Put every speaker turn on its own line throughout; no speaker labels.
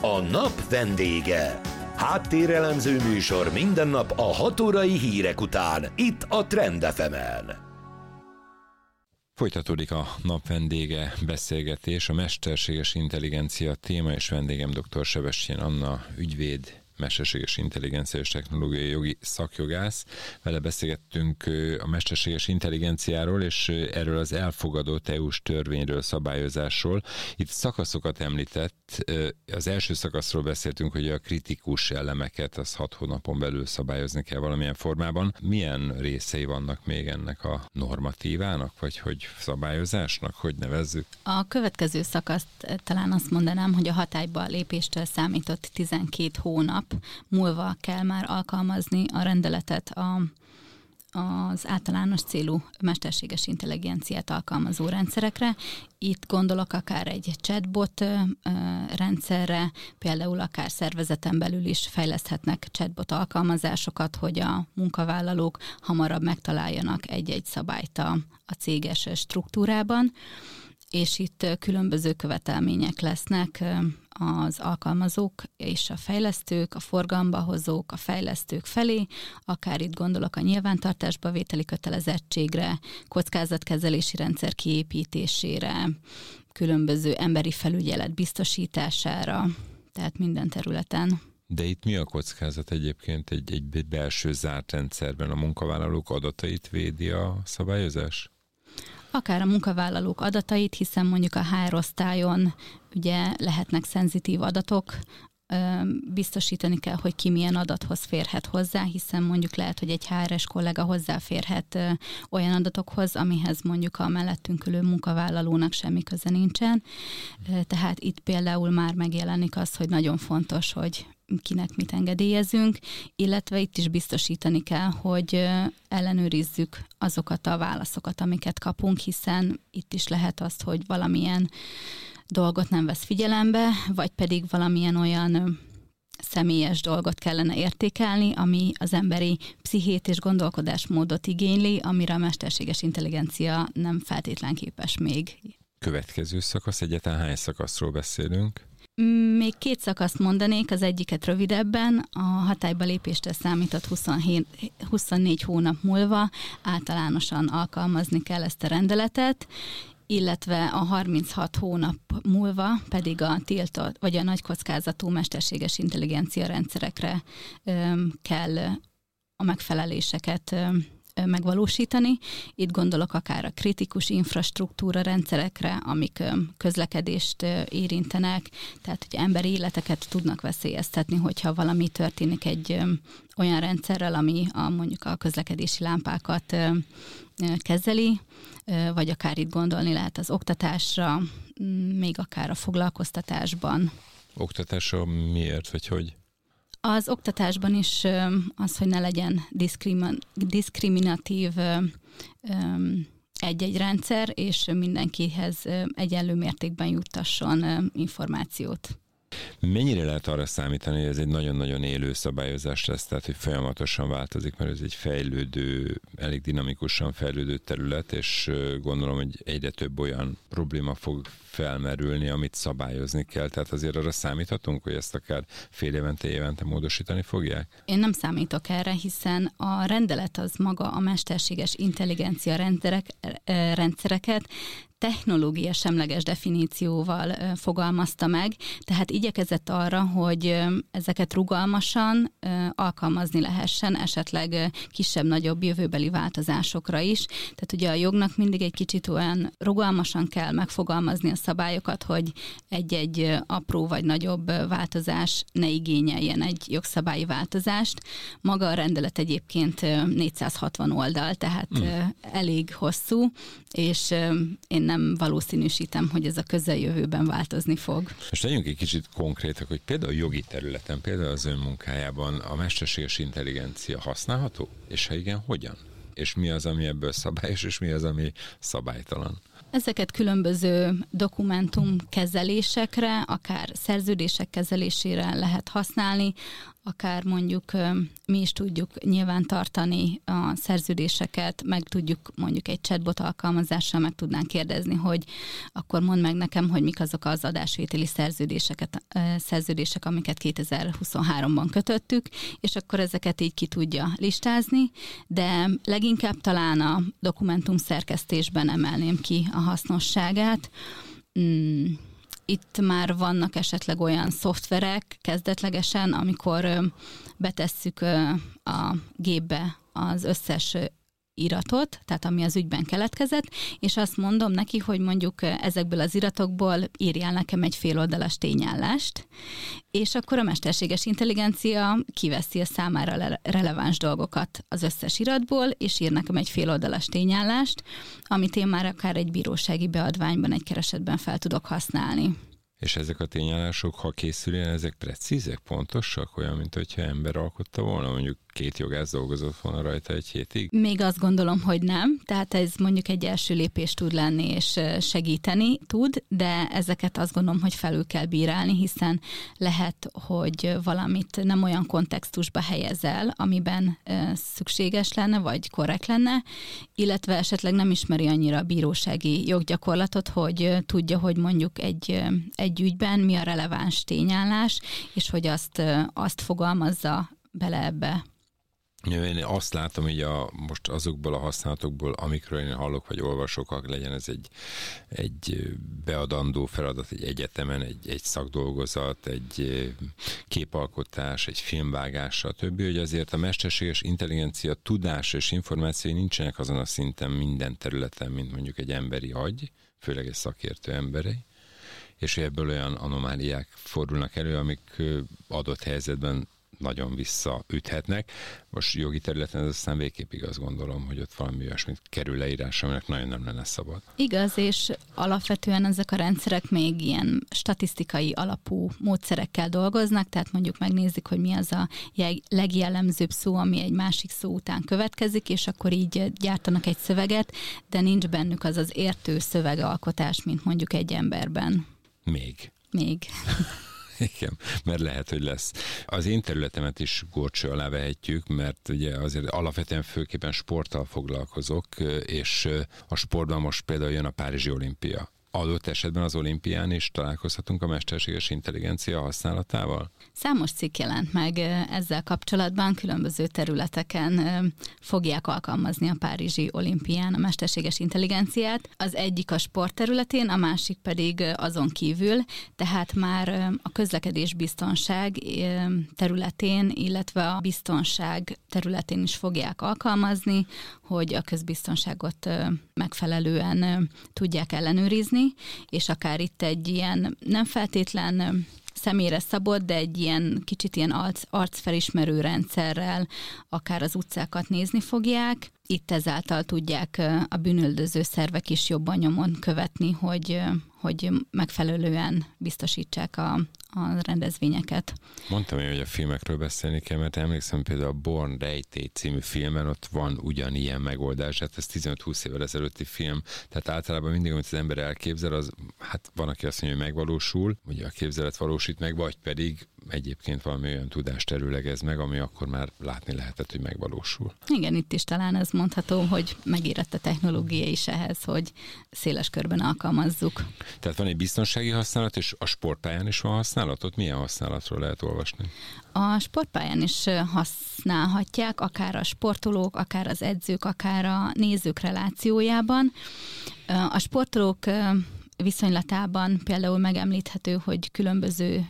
A nap vendége. Háttérelemző műsor minden nap a 6 órai hírek után, itt a Trend FM-en.
Folytatódik a nap vendége beszélgetés, a mesterséges intelligencia téma, és vendégem dr. Sebestyén Anna, ügyvéd, mesterséges intelligencia és technológiai jogi szakjogász. Vele beszélgettünk a mesterséges intelligenciáról, és erről az elfogadott EU-s törvényről, szabályozásról. Itt szakaszokat említett. Az első szakaszról beszéltünk, hogy a kritikus elemeket az 6 hónapon belül szabályozni kell valamilyen formában. Milyen részei vannak még ennek a normatívának, vagy hogy szabályozásnak, hogy nevezzük?
A következő szakaszt talán azt mondanám, hogy a hatályba lépéstől számított 12 hónap múlva kell már alkalmazni a rendeletet az általános célú mesterséges intelligenciát alkalmazó rendszerekre. Itt gondolok akár egy chatbot rendszerre, például akár szervezeten belül is fejleszthetnek chatbot alkalmazásokat, hogy a munkavállalók hamarabb megtaláljanak egy-egy szabályt a céges struktúrában, és itt különböző követelmények lesznek az alkalmazók és a fejlesztők, a forgalomba hozók, a fejlesztők felé, akár itt gondolok a nyilvántartásba vételi kötelezettségre, kockázatkezelési rendszer kiépítésére, különböző emberi felügyelet biztosítására, tehát minden területen.
De itt mi a kockázat egyébként egy belső zárt rendszerben? A munkavállalók adatait védi a szabályozás?
Akár a munkavállalók adatait, hiszen mondjuk a HR osztályon ugye lehetnek szenzitív adatok, biztosítani kell, hogy ki milyen adathoz férhet hozzá, hiszen mondjuk lehet, hogy egy HR-es kollega hozzáférhet olyan adatokhoz, amihez mondjuk a mellettünk ülő munkavállalónak semmi köze nincsen. Tehát itt például már megjelenik az, hogy nagyon fontos, hogy kinek mit engedélyezünk, illetve itt is biztosítani kell, hogy ellenőrizzük azokat a válaszokat, amiket kapunk, hiszen itt is lehet az, hogy valamilyen dolgot nem vesz figyelembe, vagy pedig valamilyen olyan személyes dolgot kellene értékelni, ami az emberi pszichét és gondolkodásmódot igényli, amire a mesterséges intelligencia nem feltétlen képes még. Következő
szakasz, egyáltalán hány szakaszról beszélünk?
Még 2 szakaszt mondanék, az egyiket rövidebben, a hatályba lépéstől számított 24 hónap múlva általánosan alkalmazni kell ezt a rendeletet, illetve a 36 hónap múlva pedig a tiltott, vagy a nagy kockázatú mesterséges intelligencia rendszerekre kell a megfeleléseket megvalósítani. Itt gondolok akár a kritikus infrastruktúra rendszerekre, amik közlekedést érintenek, tehát hogy emberi életeket tudnak veszélyeztetni, hogyha valami történik egy olyan rendszerrel, ami mondjuk a közlekedési lámpákat kezeli, vagy akár itt gondolni lehet az oktatásra, még akár a foglalkoztatásban.
Oktatásra miért, vagy hogy?
Az oktatásban is az, hogy ne legyen diszkriminatív egy-egy rendszer, és mindenkihez egyenlő mértékben juttasson információt.
Mennyire lehet arra számítani, hogy ez egy nagyon-nagyon élő szabályozás lesz, tehát hogy folyamatosan változik, mert ez egy fejlődő, elég dinamikusan fejlődő terület, és gondolom, hogy egyre több olyan probléma fog felmerülni, amit szabályozni kell. Tehát azért arra számíthatunk, hogy ezt akár fél évente módosítani fogják?
Én nem számítok erre, hiszen a rendelet az maga a mesterséges intelligencia rendszereket technológia semleges definícióval fogalmazta meg, tehát igyekezett arra, hogy ezeket rugalmasan alkalmazni lehessen, esetleg kisebb-nagyobb jövőbeli változásokra is. Tehát ugye a jognak mindig egy kicsit olyan rugalmasan kell megfogalmazni a szabályokat, hogy egy-egy apró vagy nagyobb változás ne igényeljen egy jogszabályi változást. Maga a rendelet egyébként 460 oldal, tehát elég hosszú, és én nem valószínűsítem, hogy ez a közeljövőben változni fog.
Most legyünk egy kicsit konkrétak, hogy például a jogi területen, például az ön munkájában a mesterséges intelligencia használható? És ha igen, hogyan? És mi az, ami ebből szabályos, és mi az, ami szabálytalan?
Ezeket különböző dokumentumkezelésekre, akár szerződések kezelésére lehet használni, akár mondjuk mi is tudjuk nyilván tartani a szerződéseket, meg tudjuk mondjuk egy chatbot alkalmazással meg tudnánk kérdezni, hogy akkor mondd meg nekem, hogy mik azok az adásvételi szerződések, amiket 2023-ban kötöttük, és akkor ezeket így ki tudja listázni, de leginkább talán a dokumentum szerkesztésben emelném ki a hasznosságát. Itt már vannak esetleg olyan szoftverek kezdetlegesen, amikor betesszük a gépbe az összes iratot, tehát ami az ügyben keletkezett, és azt mondom neki, hogy mondjuk ezekből az iratokból írjál nekem egy féloldalas tényállást, és akkor a mesterséges intelligencia kiveszi a számára releváns dolgokat az összes iratból, és ír nekem egy féloldalas tényállást, amit én már akár egy bírósági beadványban, egy keresetben fel tudok használni.
És ezek a tényállások, ha készüljen, ezek precízek, pontosak, olyan, mint hogyha ember alkotta volna, mondjuk 2 jogász dolgozott volna rajta egy hétig?
Még azt gondolom, hogy nem, tehát ez mondjuk egy első lépés tud lenni és segíteni tud, de ezeket azt gondolom, hogy felül kell bírálni, hiszen lehet, hogy valamit nem olyan kontextusba helyezel, amiben szükséges lenne, vagy korrekt lenne, illetve esetleg nem ismeri annyira a bírósági joggyakorlatot, hogy tudja, hogy mondjuk egy ügyben mi a releváns tényállás, és hogy azt fogalmazza bele ebbe.
Én azt látom, hogy most azokból a használatokból, amikről én hallok, vagy olvasok, legyen ez egy beadandó feladat egy egyetemen, egy szakdolgozat, egy képalkotás, egy filmvágás, stb., hogy azért a mesterséges intelligencia tudása és információi nincsenek azon a szinten minden területen, mint mondjuk egy emberi agy, főleg egy szakértő emberi, és ebből olyan anomáliák fordulnak elő, amik adott helyzetben nagyon visszaüthetnek. Most jogi területen ez aztán végképp azt gondolom, hogy ott valami olyasmit kerül leírásra, aminek nagyon nem lenne szabad.
Igaz, és alapvetően ezek a rendszerek még ilyen statisztikai alapú módszerekkel dolgoznak, tehát mondjuk megnézik, hogy mi az a legjellemzőbb szó, ami egy másik szó után következik, és akkor így gyártanak egy szöveget, de nincs bennük az az értő szövegalkotás, mint mondjuk egy emberben.
Még. Igen, mert lehet, hogy lesz. Az én területemet is górcső alá vehetjük, mert ugye azért alapvetően főképpen sporttal foglalkozok, és a sportban most például jön a Párizsi olimpia. Adott esetben az olimpián is találkozhatunk a mesterséges intelligencia használatával?
Számos cikk jelent meg ezzel kapcsolatban, különböző területeken fogják alkalmazni a Párizsi olimpián a mesterséges intelligenciát. Az egyik a sport területén, a másik pedig azon kívül, tehát már a közlekedésbiztonság területén, illetve a biztonság területén is fogják alkalmazni, hogy a közbiztonságot megfelelően tudják ellenőrizni, és akár itt egy ilyen nem feltétlen személyre szabott, de egy ilyen kicsit ilyen arcfelismerő rendszerrel akár az utcákat nézni fogják. Itt ezáltal tudják a bűnüldöző szervek is jobban nyomon követni, hogy megfelelően biztosítsák a rendezvényeket.
Mondtam én, hogy a filmekről beszélni kell, mert emlékszem például a Born Rejtély című filmen, ott van ugyanilyen megoldás, hát ez 15-20 évvel ezelőtti film, tehát általában mindig, amit az ember elképzel, az, hát van, aki azt mondja, hogy megvalósul, ugye a képzelet valósít meg, vagy pedig egyébként valami olyan tudást előlegez meg, ami akkor már látni lehetett, hogy megvalósul.
Igen, itt is talán ez mondható, hogy megérett a technológia is ehhez, hogy széles körben alkalmazzuk.
Tehát van egy biztonsági használat, és a sportpályán is van használatot? Milyen használatról lehet olvasni?
A sportpályán is használhatják, akár a sportolók, akár az edzők, akár a nézők relációjában. A sportolók viszonylatában például megemlíthető, hogy különböző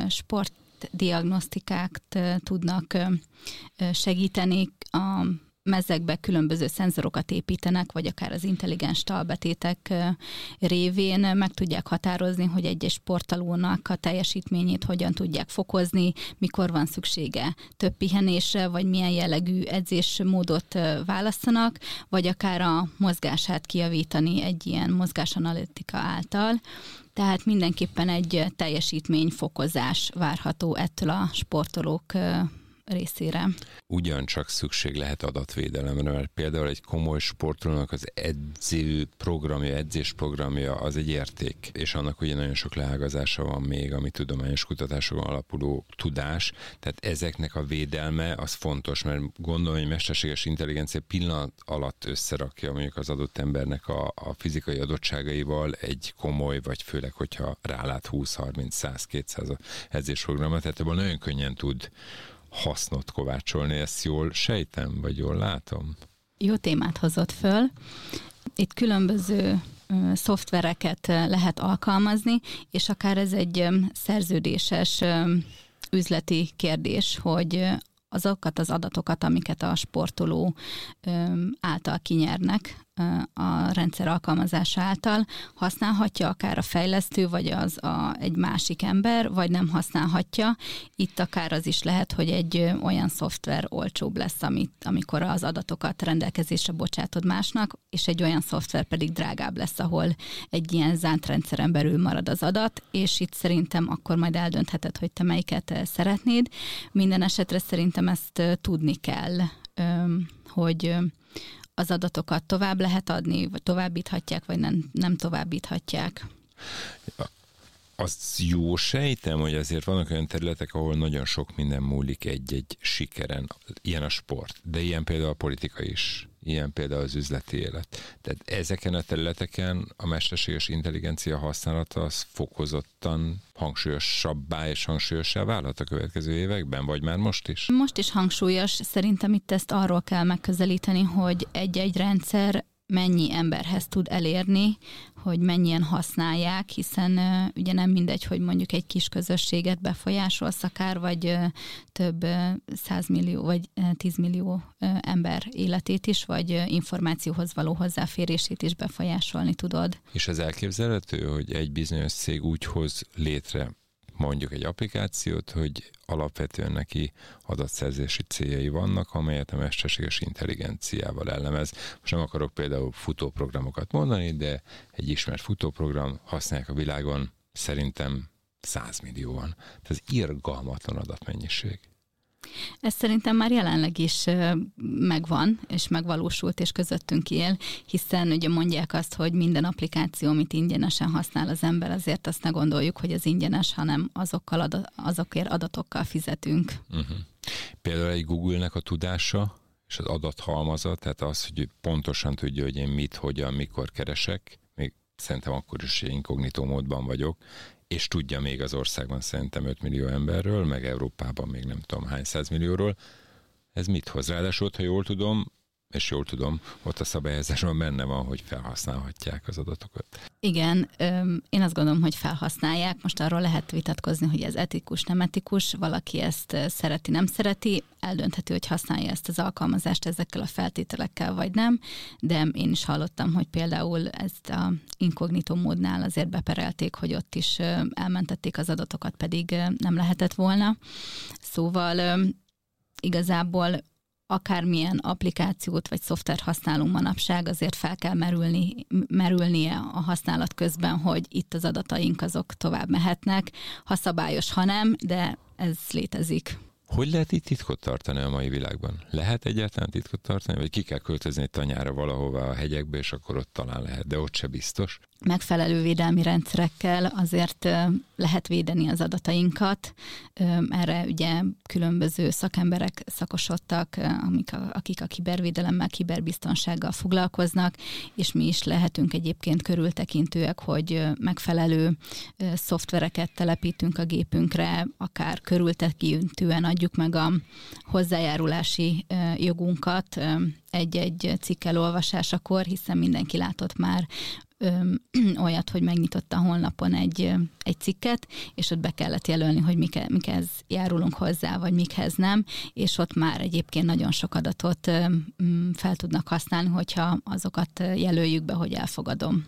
sportdiagnosztikát tudnak segíteni, a mezekbe különböző szenzorokat építenek, vagy akár az intelligens talbetétek révén meg tudják határozni, hogy egy sportolónak a teljesítményét hogyan tudják fokozni, mikor van szüksége több pihenésre, vagy milyen jellegű edzésmódot választanak, vagy akár a mozgását kijavítani egy ilyen mozgásanalitika által. Tehát mindenképpen egy teljesítményfokozás várható ettől a sportolók részére.
Ugyancsak szükség lehet adatvédelemre, mert például egy komoly sportolónak az edzésprogramja az egy érték, és annak ugye nagyon sok leágazása van még, ami tudományos kutatásokon alapuló tudás, tehát ezeknek a védelme az fontos, mert gondolom, hogy mesterséges intelligencia pillanat alatt összerakja mondjuk az adott embernek a fizikai adottságaival egy komoly, vagy főleg, hogyha rálát 20, 30, 100, 200 edzésprogramra, tehát ebből nagyon könnyen tud hasznot kovácsolni. Ezt jól sejtem, vagy jól látom?
Jó témát hozott föl. Itt különböző szoftvereket lehet alkalmazni, és akár ez egy szerződéses üzleti kérdés, hogy azokat az adatokat, amiket a sportoló által kinyernek a rendszer alkalmazása által, használhatja akár a fejlesztő, vagy egy másik ember, vagy nem használhatja. Itt akár az is lehet, hogy egy olyan szoftver olcsóbb lesz, amikor az adatokat rendelkezésre bocsátod másnak, és egy olyan szoftver pedig drágább lesz, ahol egy ilyen zárt rendszeren belül marad az adat, és itt szerintem akkor majd eldöntheted, hogy te melyiket szeretnéd. Minden esetre szerintem ezt tudni kell, hogy az adatokat tovább lehet adni, vagy továbbíthatják, vagy nem továbbíthatják.
Azt jó sejtem, hogy azért vannak olyan területek, ahol nagyon sok minden múlik egy-egy sikeren. Ilyen a sport, de ilyen például a politika is, ilyen például az üzleti élet. Tehát ezeken a területeken a mesterséges intelligencia használata az fokozottan hangsúlyosabbá és hangsúlyosabbá válhat a következő években, vagy már most is? Most is
hangsúlyos. Szerintem itt ezt arról kell megközelíteni, hogy egy-egy rendszer mennyi emberhez tud elérni, hogy mennyien használják, hiszen ugye nem mindegy, hogy mondjuk egy kis közösséget befolyásolsz akár, vagy több 100 millió, vagy 10 millió ember életét is, vagy információhoz való hozzáférését is befolyásolni tudod.
És ez elképzelhető, hogy egy bizonyos cég úgy hoz létre mondjuk egy applikációt, hogy alapvetően neki adatszerzési céljai vannak, amelyet a mesterséges intelligenciával elemez. Most nem akarok például futóprogramokat mondani, de egy ismert futóprogram használják a világon szerintem 100 millióan. Ez irgalmatlan adatmennyiség.
Ez szerintem már jelenleg is megvan, és megvalósult, és közöttünk él, hiszen ugye mondják azt, hogy minden applikáció, amit ingyenesen használ az ember, azért azt ne gondoljuk, hogy az ingyenes, hanem azokért adatokkal fizetünk. Uh-huh.
Például egy Google-nek a tudása, és az adathalmaza, tehát az, hogy pontosan tudja, hogy én mit, hogyan, mikor keresek, még szerintem akkor is inkognitó módban vagyok, és tudja még az országban szerintem 5 millió emberről, meg Európában még nem tudom hány 100 millióról. Ez mit hoz? Ráadásul, ha jól tudom, ott a szabályozásban benne van, hogy felhasználhatják az adatokat.
Igen, én azt gondolom, hogy felhasználják. Most arról lehet vitatkozni, hogy ez etikus, nem etikus. Valaki ezt szereti, nem szereti. Eldöntheti, hogy használja ezt az alkalmazást ezekkel a feltételekkel, vagy nem. De én is hallottam, hogy például ezt a inkognitó módnál azért beperelték, hogy ott is elmentették az adatokat, pedig nem lehetett volna. Szóval igazából akármilyen applikációt vagy szoftvert használunk manapság, azért fel kell merülnie a használat közben, hogy itt az adataink azok tovább mehetnek, ha szabályos, ha nem, de ez létezik.
Hogy lehet itt titkot tartani a mai világban? Lehet egyáltalán titkot tartani, vagy ki kell költözni egy tanyára valahova a hegyekbe, és akkor ott talán lehet, de ott se biztos?
Megfelelő védelmi rendszerekkel azért lehet védeni az adatainkat. Erre ugye különböző szakemberek szakosodtak, akik a kibervédelemmel, kiberbiztonsággal foglalkoznak, és mi is lehetünk egyébként körültekintőek, hogy megfelelő szoftvereket telepítünk a gépünkre, akár körültekintően adjuk meg a hozzájárulási jogunkat egy cikk elolvasásakor, hiszen mindenki látott már olyat, hogy megnyitotta a honlapon egy cikket, és ott be kellett jelölni, hogy mikhez járulunk hozzá, vagy mikhez nem, és ott már egyébként nagyon sok adatot fel tudnak használni, hogyha azokat jelöljük be, hogy elfogadom.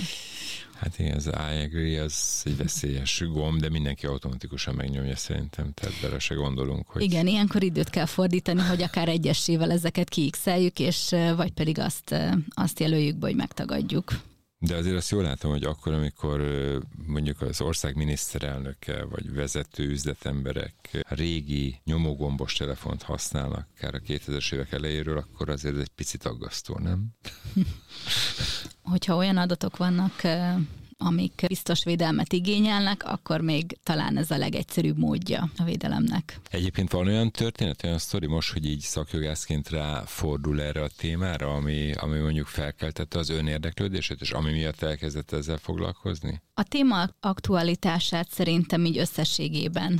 Hát igen, az I agree, az egy veszélyes gomb, de mindenki automatikusan megnyomja szerintem, tehát bele se gondolunk, hogy...
Igen, ilyenkor időt kell fordítani, hogy akár egyesével ezeket kiixeljük, és vagy pedig azt jelöljük be, hogy megtagadjuk.
De azért azt jól látom, hogy akkor, amikor mondjuk az ország miniszterelnöke vagy vezető üzletemberek régi nyomógombos telefont használnak, akár a 2000-es évek elejéről, akkor azért egy picit aggasztó, nem?
Hogyha olyan adatok vannak, amik biztos védelmet igényelnek, akkor még talán ez a legegyszerűbb módja a védelemnek.
Egyébként van olyan történet, olyan sztori most, hogy így szakjogászként ráfordul erre a témára, ami mondjuk felkeltette az ön érdeklődését, és ami miatt elkezdett ezzel foglalkozni?
A téma aktualitását szerintem így összességében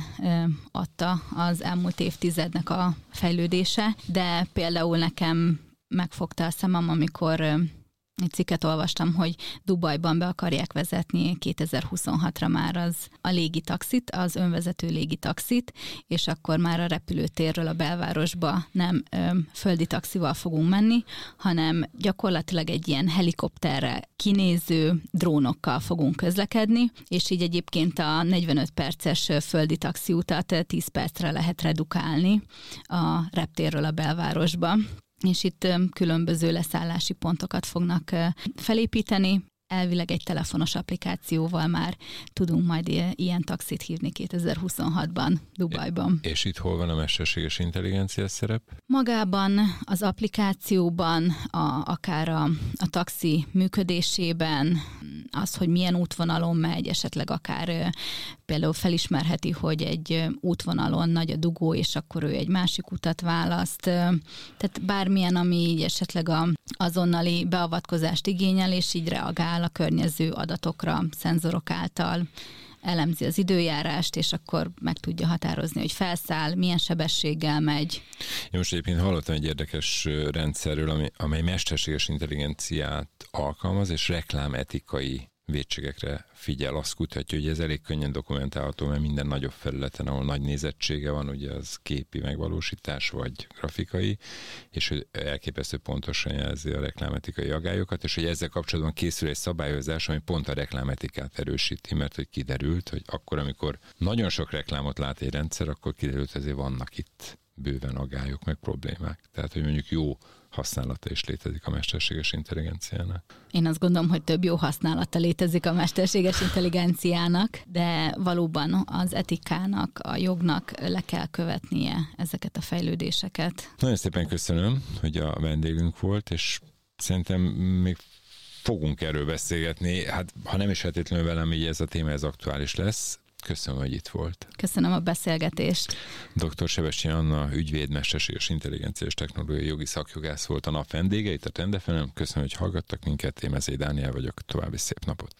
adta az elmúlt évtizednek a fejlődése, de például nekem megfogta a szemem, amikor egy cikket olvastam, hogy Dubajban be akarják vezetni 2026-ra már a légitaxit, az önvezető légitaxit, és akkor már a repülőtérről a belvárosba nem földi taxival fogunk menni, hanem gyakorlatilag egy ilyen helikopterre kinéző drónokkal fogunk közlekedni, és így egyébként a 45 perces földi taxiutat 10 percre lehet redukálni a reptérről a belvárosba. És itt különböző leszállási pontokat fognak felépíteni. Elvileg egy telefonos applikációval már tudunk majd ilyen taxit hívni 2026-ban Dubajban.
És itt hol van a mesterséges intelligencia szerep?
Magában az applikációban, akár a taxi működésében, az, hogy milyen útvonalon megy, esetleg akár például felismerheti, hogy egy útvonalon nagy a dugó, és akkor ő egy másik utat választ. Tehát bármilyen, ami így esetleg azonnali beavatkozást igényel, és így reagál a környező adatokra, szenzorok által, elemzi az időjárást, és akkor meg tudja határozni, hogy felszáll, milyen sebességgel megy.
Én most egyébként hallottam egy érdekes rendszerről, amely mesterséges intelligenciát alkalmaz, és reklámetikai vétségekre figyel. Azt kutatja, hogy ez elég könnyen dokumentálható, mert minden nagyobb felületen, ahol nagy nézettsége van, ugye az képi megvalósítás vagy grafikai, és hogy elképesztő pontosan jelzi a reklámetikai agályokat, és hogy ezzel kapcsolatban készül egy szabályozás, ami pont a reklámetikát erősíti, mert hogy kiderült, hogy akkor, amikor nagyon sok reklámot lát egy rendszer, akkor kiderült, hogy ezért vannak itt bőven agályok, meg problémák. Tehát, hogy mondjuk jó használata is létezik a mesterséges intelligenciának.
Én azt gondolom, hogy több jó használata létezik a mesterséges intelligenciának, de valóban az etikának, a jognak le kell követnie ezeket a fejlődéseket.
Nagyon szépen köszönöm, hogy a vendégünk volt, és szerintem még fogunk erről beszélgetni. Hát, ha nem is feltétlenül velem, így ez a téma ez aktuális lesz. Köszönöm, hogy itt volt.
Köszönöm a beszélgetést.
Dr. Sebestyén Anna, ügyvéd, mesterséges intelligencia és technológiai jogi szakjogász volt a nap vendége itt a Trend FM-en. Köszönöm, hogy hallgattak minket. Én Mezei Dániel vagyok. További szép napot.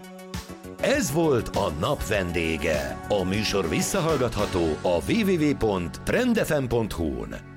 Ez volt a nap vendége. A műsor visszahallgatható a www.trendfm.hu-n.